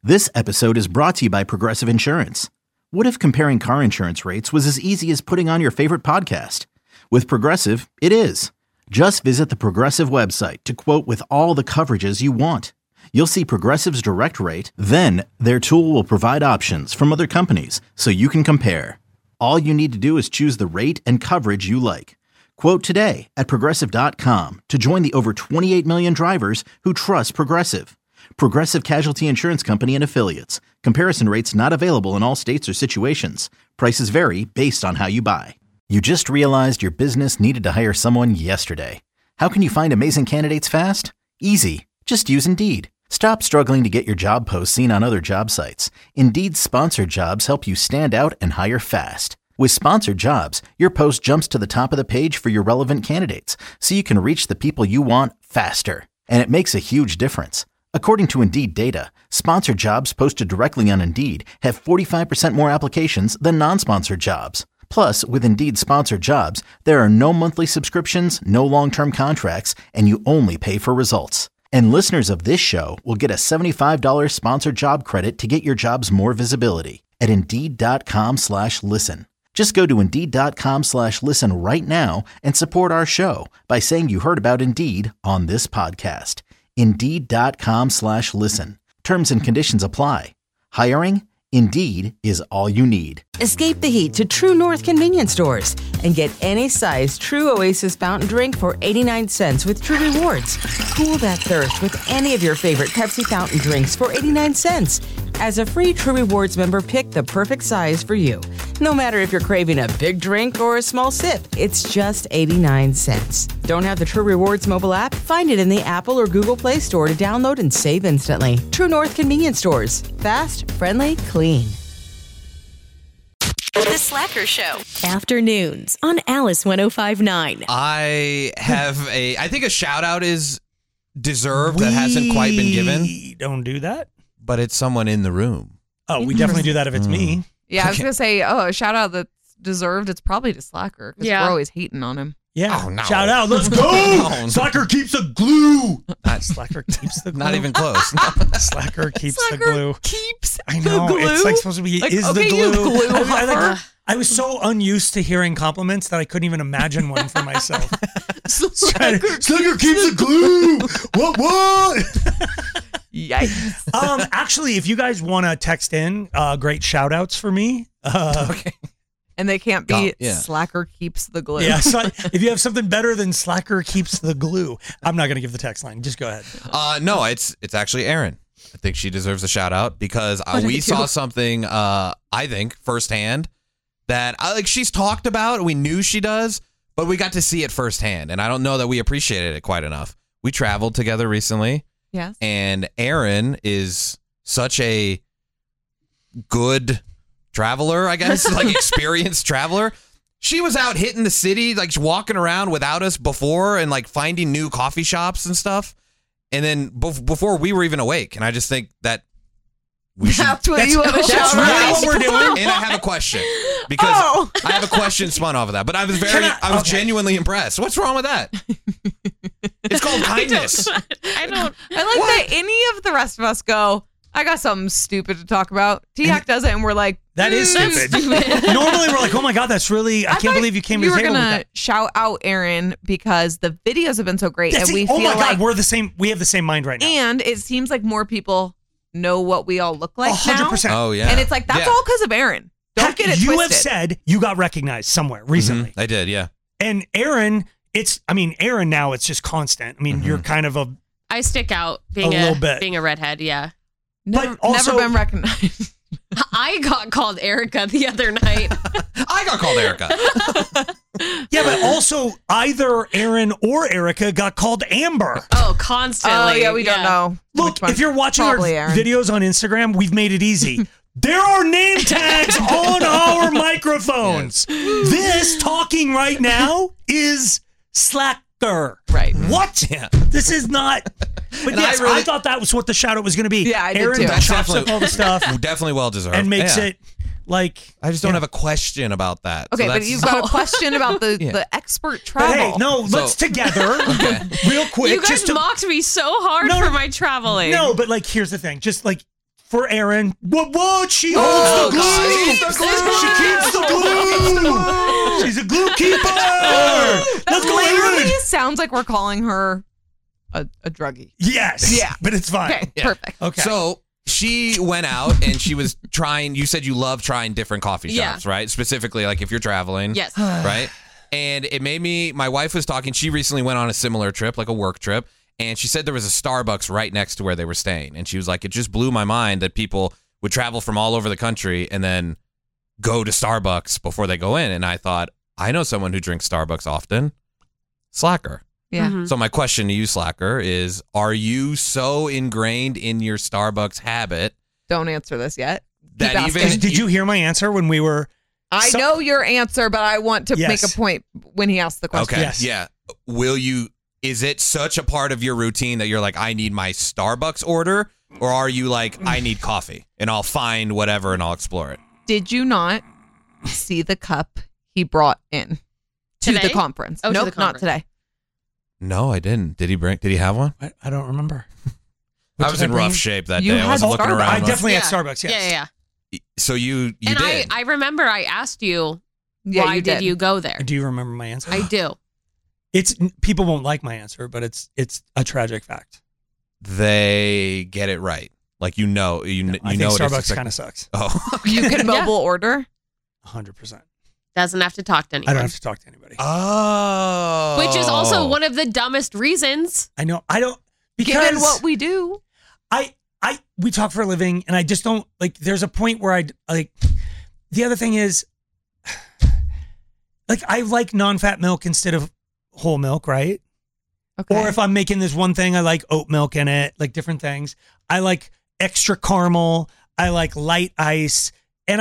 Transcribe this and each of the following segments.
This episode is brought to you by Progressive Insurance. What if comparing car insurance rates was as easy as putting on your favorite podcast? With Progressive, it is. Just visit the Progressive website to quote with all the coverages you want. You'll see Progressive's direct rate, then their tool will provide options from other companies so you can compare. All you need to do is choose the rate and coverage you like. Quote today at Progressive.com to join the over 28 million drivers who trust Progressive. Progressive Casualty Insurance Company and Affiliates. Comparison rates not available in all states or situations. Prices vary based on how you buy. You just realized your business needed to hire someone yesterday. How can you find amazing candidates fast? Easy. Just use Indeed. Stop struggling to get your job posts seen on other job sites. Indeed's sponsored jobs help you stand out and hire fast. With sponsored jobs, your post jumps to the top of the page for your relevant candidates, so you can reach the people you want faster. And it makes a huge difference. According to Indeed data, sponsored jobs posted directly on Indeed have 45% more applications than non-sponsored jobs. Plus, with Indeed sponsored jobs, there are no monthly subscriptions, no long-term contracts, and you only pay for results. And listeners of this show will get a $75 sponsored job credit to get your jobs more visibility at Indeed.com/listen. Just go to Indeed.com/listen right now and support our show by saying you heard about Indeed on this podcast. Indeed.com/listen. Terms and conditions apply. Hiring? Indeed is all you need. Escape the heat to True North convenience stores and get any size True Oasis fountain drink for 89 cents with True Rewards. Cool that thirst with any of your favorite Pepsi fountain drinks for 89 cents. As a free True Rewards member, pick the perfect size for you. No matter if you're craving a big drink or a small sip, it's just 89 cents. Don't have the True Rewards mobile app? Find it in the Apple or Google Play Store to download and save instantly. True North convenience stores. Fast, friendly, clean. The Slacker Show. Afternoons on Alice 105.9. I think a shout out is deserved that hasn't quite been given. We don't do that. But it's someone in the room. Oh, we definitely do that if it's me. Yeah, I was going to say, a shout out that's deserved. It's probably to Slacker because we're always hating on him. Yeah. Oh, no. Shout out. Let's go. No. Slacker keeps the glue. Slacker keeps the glue. Not even close. Slacker keeps Slacker the glue. Keeps I know. the glue. It's like supposed to be Like, is okay, the you glue. glue I was so unused to hearing compliments that I couldn't even imagine one for myself. Slacker keeps the glue. What? Yikes. Actually, if you guys want to text in great shout outs for me. Okay. And they can't be yeah. Slacker keeps the glue. Yeah, so if you have something better than Slacker keeps the glue, I'm not going to give the text line. Just go ahead. No, it's actually Erin. I think she deserves a shout out because we saw something, I think, firsthand that she's talked about. We knew she does, but we got to see it firsthand. And I don't know that we appreciated it quite enough. We traveled together recently. Yes. And Erin is such a good traveler, I guess, experienced traveler. She was out hitting the city, walking around without us before and finding new coffee shops and stuff. And then before we were even awake. And I just think that we should. That's what you want to shout really out. what we're doing. And I have a question because I have a question spun off of that. But I was genuinely impressed. What's wrong with that? It's called kindness. I like that any of the rest of us go, I got something stupid to talk about. T-Hack does it, and we're like, that is stupid. Normally, we're like, oh my God, that's really, I can't believe you came to the table with that. You were going to shout out Erin because the videos have been so great. Oh my God, we're the same. We have the same mind right now. And it seems like more people know what we all look like 100%. now. Oh, yeah. And it's like, that's all because of Erin. Don't get it twisted. You have said you got recognized somewhere recently. Mm-hmm. I did, yeah. And Erin, Erin now, it's just constant. I mean, you're kind of I stick out being a redhead, yeah. Never been recognized. I got called Erica the other night. I got called Erica. Yeah, but also either Erin or Erica got called Amber. Oh, constantly. Oh, yeah, we don't know. Look, if you're watching our videos on Instagram, we've made it easy. There are name tags on our microphones. Yes. This talking right now is Slacker. Right. What? Yeah. This is not. But yes, I thought that was what the shout out was going to be. Yeah, I did Erin too. chops up all the stuff. Definitely well deserved. And makes it I just don't have a question about that. Okay, but you've got a question about the expert travel. But hey, no, let's together, real quick. You guys mocked me so hard for my traveling. No, but here's the thing. Just for Erin. What? She holds the glue. She keeps the glue. She's a glue keeper. Let's go, Erin. Sounds like we're calling her a druggie. Yes. Yeah. But it's fine. Okay, Yeah. perfect. Okay. So she went out and she was trying, you said you love trying different coffee shops, right? Specifically, like if you're traveling. Yes. Right? And it made me, my wife was talking, she recently went on a similar trip, like a work trip, and she said there was a Starbucks right next to where they were staying. And she was like, it just blew my mind that people would travel from all over the country and then go to Starbucks before they go in. And I thought, I know someone who drinks Starbucks often. Slacker. Yeah. Mm-hmm. So my question to you, Slacker, is are you so ingrained in your Starbucks habit Don't answer this yet. that Keep even asking. Did you hear my answer when we were? I know your answer, but I want to Yes. make a point when he asks the question. Okay. Yes. Yeah. Will you, is it such a part of your routine that you're like, I need my Starbucks order? Or are you like, I need coffee and I'll find whatever and I'll explore it? Did you not see the cup he brought in to Today? the conference? Oh, to nope, the conference. not today. No, I didn't. Did he have one? I don't remember. I was in rough shape that You day. I had wasn't looking Starbucks. around. I definitely had Starbucks. Yes. Yeah. So you And did. I remember I asked you, Yeah, why you did you go there? Do you remember my answer? I do. It's people won't like my answer, but it's a tragic fact. They get it right. Like you know I know think it is Starbucks kind of sucks. Oh. You can mobile order. 100%. Doesn't have to talk to I anyone. don't have to talk to anybody. Oh. Which is also one of the dumbest reasons. I know. I don't because Given what we do. we talk for a living, and I just don't like. There's a point where I like. The other thing is, like, I like non-fat milk instead of whole milk, right? Okay. Or if I'm making this one thing, I like oat milk in it, like different things. I like extra caramel. I like light ice, and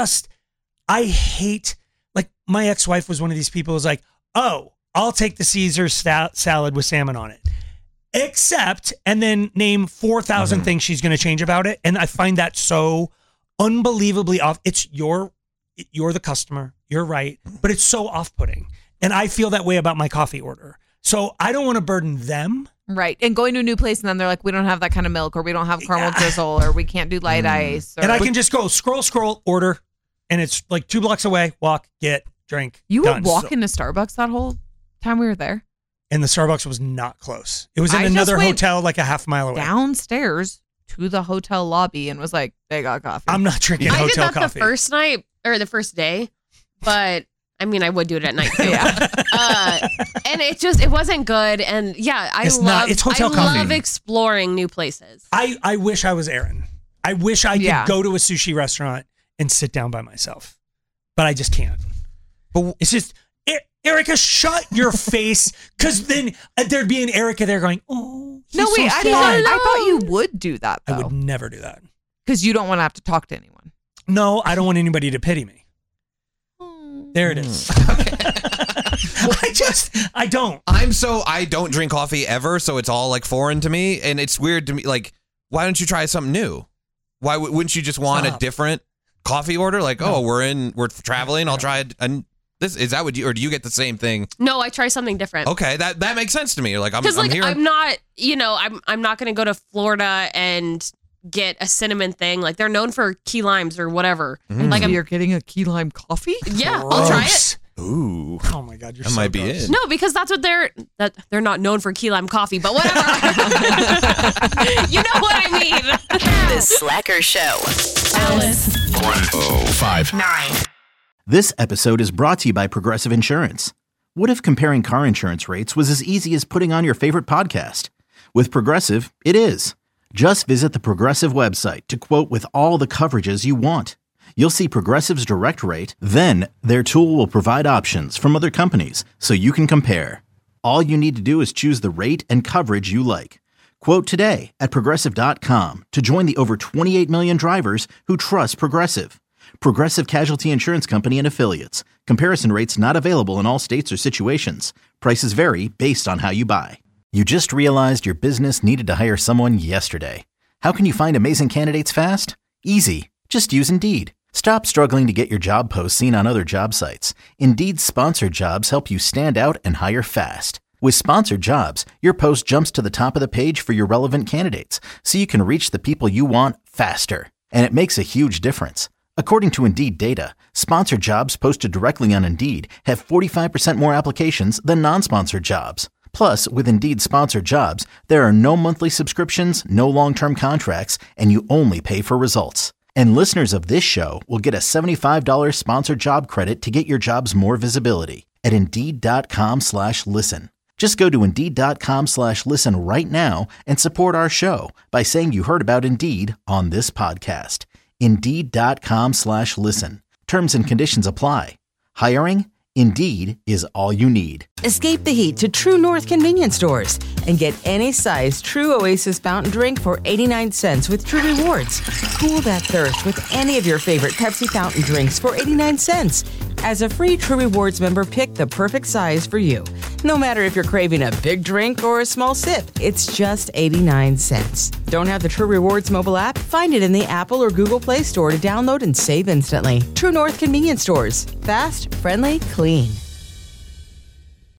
I hate. Like my ex-wife was one of these people who's like, oh, I'll take the Caesar salad with salmon on it. Except, and then name 4,000 things she's going to change about it. And I find that so unbelievably off. You're the customer. You're right. But it's so off-putting. And I feel that way about my coffee order. So I don't want to burden them. Right. And going to a new place and then they're like, we don't have that kind of milk or we don't have caramel drizzle or we can't do light ice. Or, And I can just go scroll, order. And it's like 2 blocks away. Walk, get, drink. You were done. walking to Starbucks that whole time we were there? And the Starbucks was not close. It was in I just another went hotel like a half mile away. Downstairs to the hotel lobby and was like, they got coffee. I'm not drinking I did hotel that coffee. the first night or the first day, but I mean, I would do it at night too. Yeah. And it wasn't good. And yeah, It's not. It's hotel coffee. love exploring new places. I wish I was Erin. I wish I could go to a sushi restaurant and sit down by myself, but I just can't. But it's just, Erica, shut your face, because then there'd be an Erica there going, oh, he's no, wait, so I sad. thought you would do that I though. would never do that. Because you don't want to have to talk to anyone. No, I don't want anybody to pity me. There it is. I don't. I don't drink coffee ever, so it's all like foreign to me, and it's weird to me. Like, why don't you try something new? Why wouldn't you just want a different coffee order? Like, No. we're traveling. I'll try it. And this is that what you, or do you get the same thing? No, I try something different. Okay, that makes sense to me. You're like, I'm Because like here. I'm not, I'm not going to go to Florida and get a cinnamon thing. Like they're known for key limes or whatever. Like You're getting a key lime coffee? yeah, I'll try it. Gross. Ooh, Oh my God, you're that so might be gross. it. No, because that's what they're not known for key lime coffee, but whatever. You know what I mean. The Slacker Show. Alice. 105.9. This episode is brought to you by Progressive Insurance. What if comparing car insurance rates was as easy as putting on your favorite podcast? With Progressive, it is. Just visit the Progressive website to quote with all the coverages you want. You'll see Progressive's direct rate, then their tool will provide options from other companies so you can compare. All you need to do is choose the rate and coverage you like. Quote today at Progressive.com to join the over 28 million drivers who trust Progressive. Progressive Casualty Insurance Company and Affiliates. Comparison rates not available in all states or situations. Prices vary based on how you buy. You just realized your business needed to hire someone yesterday. How can you find amazing candidates fast? Easy. Just use Indeed. Stop struggling to get your job posts seen on other job sites. Indeed's sponsored jobs help you stand out and hire fast. With sponsored jobs, your post jumps to the top of the page for your relevant candidates, so you can reach the people you want faster. And it makes a huge difference. According to Indeed data, sponsored jobs posted directly on Indeed have 45% more applications than non-sponsored jobs. Plus, with Indeed sponsored jobs, there are no monthly subscriptions, no long-term contracts, and you only pay for results. And listeners of this show will get a $75 sponsored job credit to get your jobs more visibility at Indeed.com/listen. Just go to Indeed.com/listen right now and support our show by saying you heard about Indeed on this podcast. Indeed.com/listen. Terms and conditions apply. Hiring? Indeed is all you need. Escape the heat to True North convenience stores and get any size True Oasis fountain drink for 89 cents with True Rewards. Cool that thirst with any of your favorite Pepsi fountain drinks for 89 cents. As a free True Rewards member, pick the perfect size for you. No matter if you're craving a big drink or a small sip, it's just 89 cents. Don't have the True Rewards mobile app? Find it in the Apple or Google Play Store to download and save instantly. True North convenience stores. Fast, friendly, clean.